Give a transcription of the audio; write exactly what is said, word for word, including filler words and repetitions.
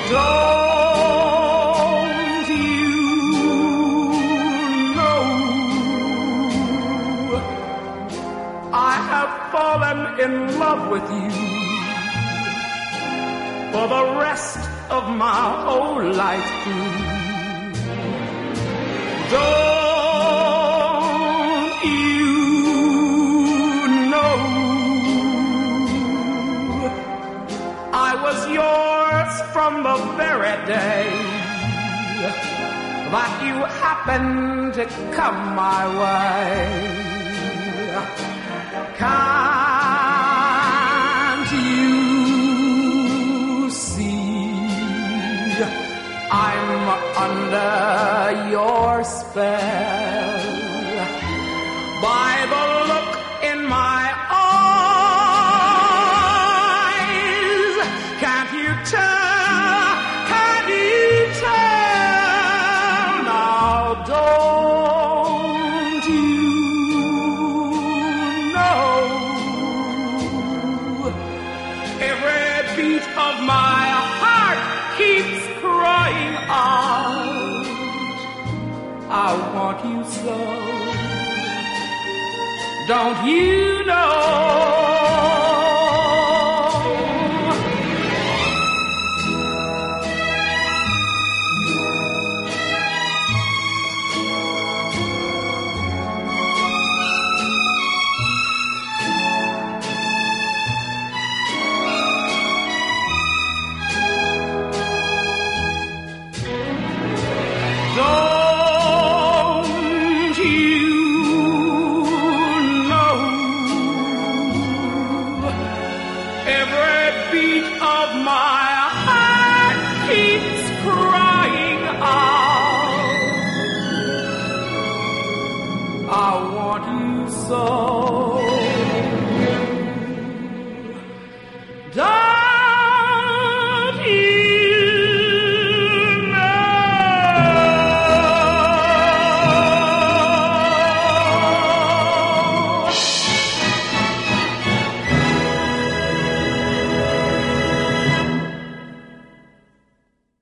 Don't you know I have fallen in love with you for the rest of my whole life through. Don't you know I was yours from the very day that you happened to come my way? Can't you see I'm under your spell? By the look in my eyes, can't you tell, can't you tell? Now don't you know every beat of my heart keeps crying out, I want you so. Don't you know? Don't you know every beat of my heart keeps crying out, I want you so.